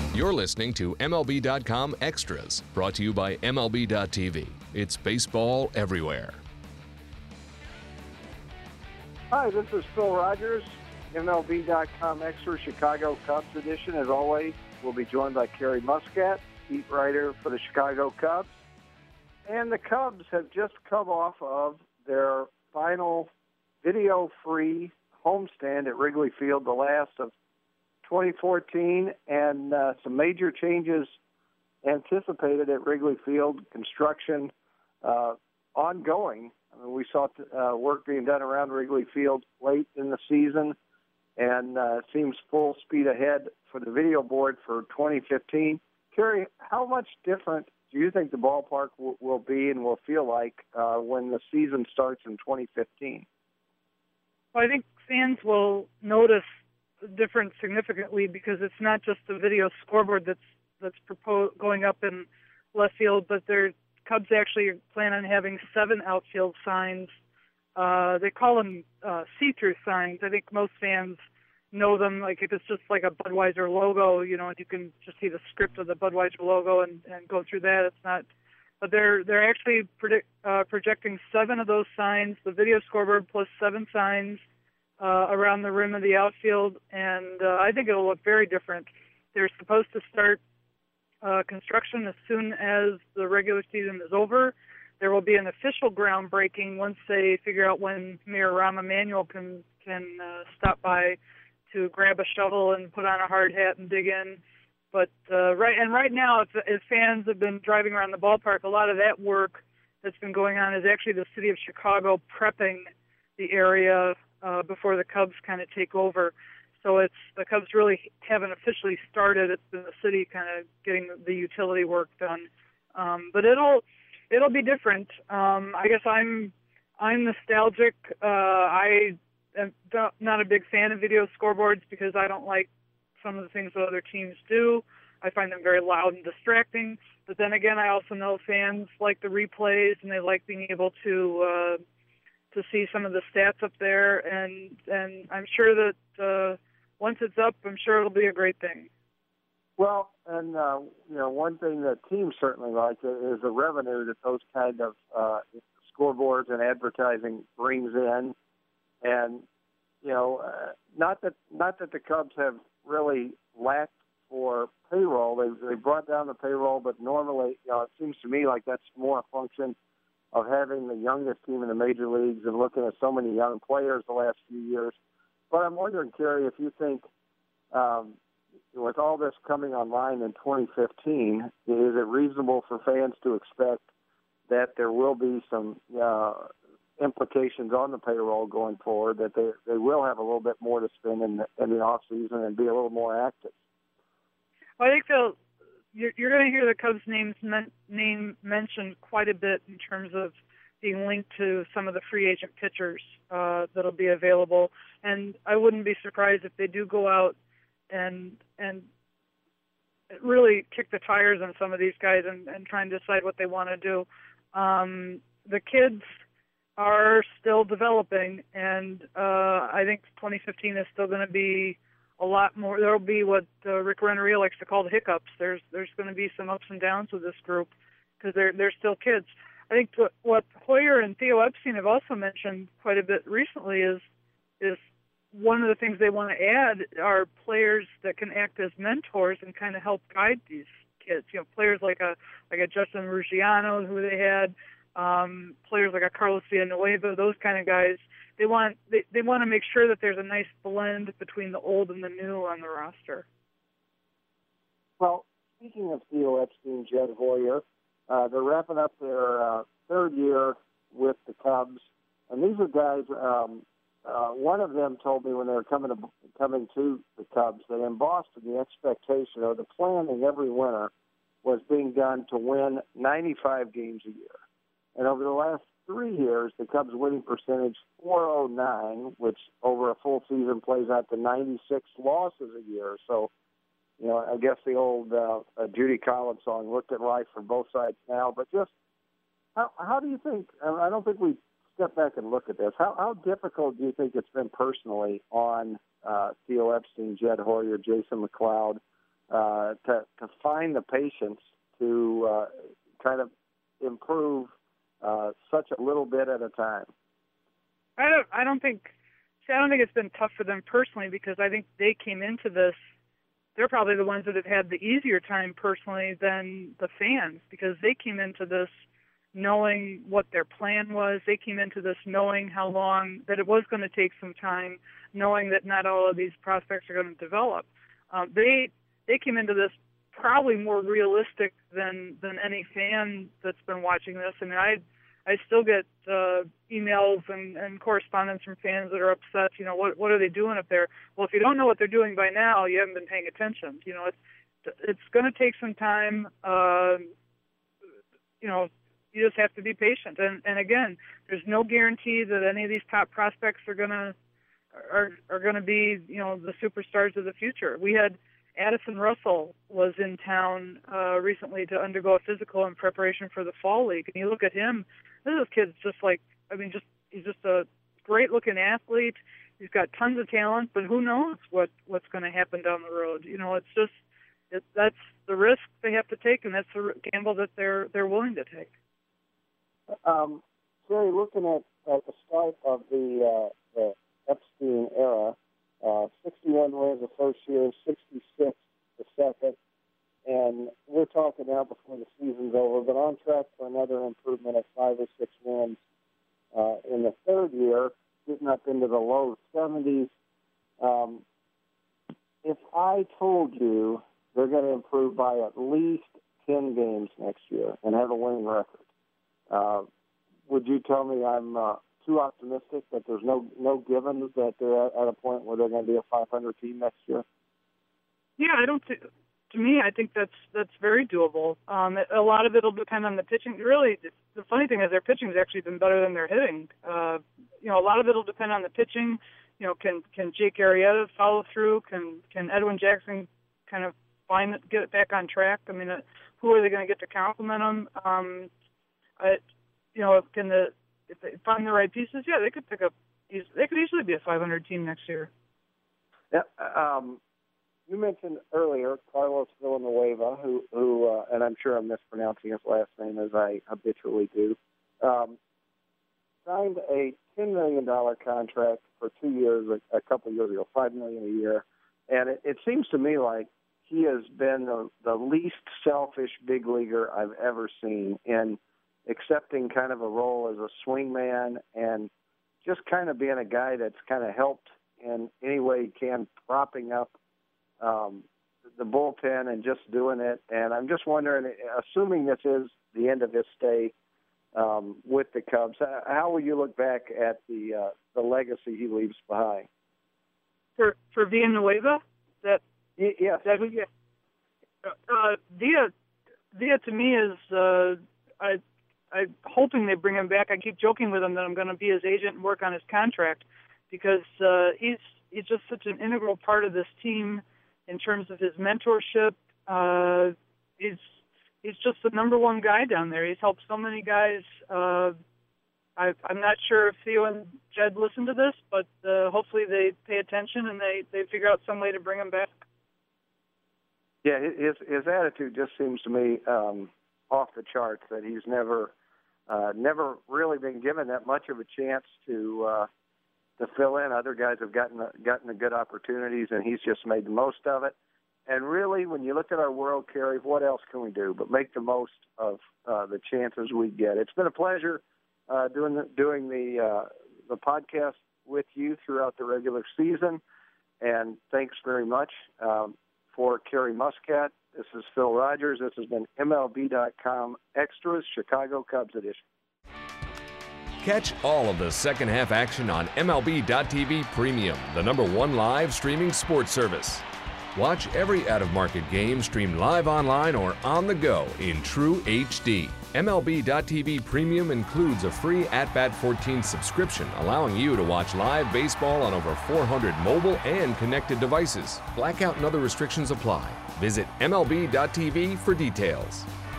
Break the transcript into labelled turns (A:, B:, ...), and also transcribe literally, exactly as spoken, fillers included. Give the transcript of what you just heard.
A: You're listening to M L B dot com Extras, brought to you by M L B dot T V. It's baseball everywhere.
B: Hi, this is Phil Rogers, M L B dot com Extra Chicago Cubs edition. As always, we'll be joined by Kerry Muscat, beat writer for the Chicago Cubs. And the Cubs have just come off of their final video-free homestand at Wrigley Field, the last of twenty fourteen, and uh, some major changes anticipated at Wrigley Field. Construction uh, ongoing. I mean, we saw uh, work being done around Wrigley Field late in the season, and uh, it seems full speed ahead for the video board for twenty fifteen. Kerry, how much different do you think the ballpark w- will be and will feel like uh, when the season starts in twenty fifteen?
C: Well, I think fans will notice the difference significantly because it's not just the video scoreboard that's that's proposed going up in left field, but their Cubs actually plan on having seven outfield signs. Uh, they call them uh, see-through signs. I think most fans know them. Like if it's just like a Budweiser logo, you know, you can just see the script of the Budweiser logo and, and go through that. It's not, but they're they're actually predict, uh, projecting seven of those signs, the video scoreboard plus seven signs uh, around the rim of the outfield, and uh, I think it'll look very different. They're supposed to start uh, construction as soon as the regular season is over. There will be an official groundbreaking once they figure out when Mayor Rahm Emanuel can can uh, stop by to grab a shovel and put on a hard hat and dig in. But uh, right and right now, if, if fans have been driving around the ballpark, a lot of that work that's been going on is actually the city of Chicago prepping the area uh, before the Cubs kind of take over. So it's the Cubs really haven't officially started. It's been the city kind of getting the utility work done. Um, but it'll it'll be different. Um, I guess I'm I'm nostalgic. Uh, I am not a big fan of video scoreboards because I don't like some of the things that other teams do. I find them very loud and distracting. But then again, I also know fans like the replays and they like being able to uh, to see some of the stats up there. And and I'm sure that uh, once it's up, I'm sure it'll be a great thing.
B: Well, and uh, you know, one thing that teams certainly like is the revenue that those kind of uh, scoreboards and advertising brings in. And you know, uh, not that not that the Cubs have really lacked for payroll. They they brought down the payroll, but normally, you know, it seems to me like that's more a function of having the youngest team in the major leagues and looking at so many young players the last few years. But I'm wondering, Kerry, if you think um, with all this coming online in twenty fifteen, is it reasonable for fans to expect that there will be some uh, implications on the payroll going forward, that they they will have a little bit more to spend in the, in the off season and be a little more active?
C: Well, I think they'll, you're, you're going to hear the Cubs' names men, name mentioned quite a bit in terms of being linked to some of the free agent pitchers uh, that'll be available. And I wouldn't be surprised if they do go out and and really kick the tires on some of these guys and, and try and decide what they want to do. Um, the kids are still developing, and uh, I think twenty fifteen is still going to be a lot more. There will be what uh, Rick Renneria likes to call the hiccups. There's there's going to be some ups and downs with this group because they're they're still kids. I think what Hoyer and Theo Epstein have also mentioned quite a bit recently is is one of the things they want to add are players that can act as mentors and kind of help guide these kids. You know, players like a like a Justin Ruggiano, who they had, um, players like a Carlos Villanueva, those kind of guys. They want they, they want to make sure that there's a nice blend between the old and the new on the roster.
B: Well, speaking of Theo Epstein, Jed Hoyer, uh, they're wrapping up their uh, third year with the Cubs, and these are guys. Um, uh, one of them told me when they were coming to coming to the Cubs that in Boston the expectation or the planning every winter was being done to win ninety-five games a year, and over the last three years, the Cubs' winning percentage four oh nine, which over a full season plays out to ninety-six losses a year. So, you know, I guess the old uh, uh, Judy Collins song, "Looked at life from both sides now." But just how how do you think? I don't think we step back and look at this. How how difficult do you think it's been personally on uh, Theo Epstein, Jed Hoyer, Jason McLeod, uh, to, to find the patience to uh, kind of improve uh, such a little bit at a time?
C: I don't. I don't think. See, I don't think it's been tough for them personally, because I think they came into this. They're probably the ones that have had the easier time personally than the fans, because they came into this knowing what their plan was. They came into this knowing how long, that it was going to take some time, knowing that not all of these prospects are going to develop. Um, they they came into this probably more realistic than than any fan that's been watching this. I mean, I I still get uh, emails and, and correspondence from fans that are upset. You know, what what are they doing up there? Well, if you don't know what they're doing by now, you haven't been paying attention. You know, it's it's going to take some time. Uh, you know, you just have to be patient. And and again, there's no guarantee that any of these top prospects are gonna are are going to be, you know, the superstars of the future. We had Addison Russell was in town uh, recently to undergo a physical in preparation for the fall league, and you look at him. This kid's just like, I mean, just he's just a great-looking athlete. He's got tons of talent, but who knows what what's going to happen down the road? You know, it's just it, that's the risk they have to take, and that's the gamble that they're they're willing to take.
B: Um, Jerry, looking at, at the start of the, uh, the Epstein era, uh, sixty-one wins the first year, sixty-six the second, and we're talking now before the season's over, but on track for another improvement of five or six wins uh, in the third year, getting up into the low seventies. Um, if I told you they're going to improve by at least ten games next year and have a winning record, uh, would you tell me I'm uh, too optimistic, that there's no no given that they're at, at a point where they're going to be a five hundred team next year?
C: Yeah, I don't think. To me, I think that's that's very doable. Um, a lot of it will depend on the pitching. Really, the funny thing is their pitching has actually been better than their hitting. Uh, you know, a lot of it will depend on the pitching. You know, can can Jake Arrieta follow through? Can can Edwin Jackson kind of find it, get it back on track? I mean, uh, who are they going to get to compliment them? Um, I, you know, can the if they find the right pieces, yeah, they could pick up. They could easily be a five hundred team next year.
B: Yeah. Um, You mentioned earlier Carlos Villanueva, who, who uh, and I'm sure I'm mispronouncing his last name as I habitually do, um, signed a ten million dollars contract for two years, a, a couple of years ago, five million dollars a year. And it, it seems to me like he has been the, the least selfish big leaguer I've ever seen in accepting kind of a role as a swingman and just kind of being a guy that's kind of helped in any way he can, propping up Um, the bullpen and just doing it. And I'm just wondering, assuming this is the end of his stay um, with the Cubs, how will you look back at the uh, the legacy he leaves behind?
C: For for Villanueva, that
B: y- yes,
C: that yeah. Uh, Villa Villa to me is uh, I I'm hoping they bring him back. I keep joking with him that I'm going to be his agent and work on his contract, because uh, he's he's just such an integral part of this team. In terms of his mentorship, uh, he's he's just the number one guy down there. He's helped so many guys. Uh, I, I'm not sure if Theo and Jed listen to this, but uh, hopefully they pay attention and they, they figure out some way to bring him back.
B: Yeah, his his attitude just seems to me um, off the charts. That he's never uh, never really been given that much of a chance to. Uh, to fill in. Other guys have gotten gotten the good opportunities, and he's just made the most of it. And really, when you look at our world, Kerry, what else can we do but make the most of uh, the chances we get? It's been a pleasure uh, doing the, doing the uh, the podcast with you throughout the regular season, and thanks very much um, for Kerry Muscat. This is Phil Rogers. This has been M L B dot com Extras, Chicago Cubs edition.
A: Catch all of the second half action on M L B dot T V Premium, the number one live streaming sports service. Watch every out-of-market game streamed live online or on the go in true H D. M L B dot T V Premium includes a free At Bat fourteen subscription, allowing you to watch live baseball on over four hundred mobile and connected devices. Blackout and other restrictions apply. Visit M L B dot T V for details.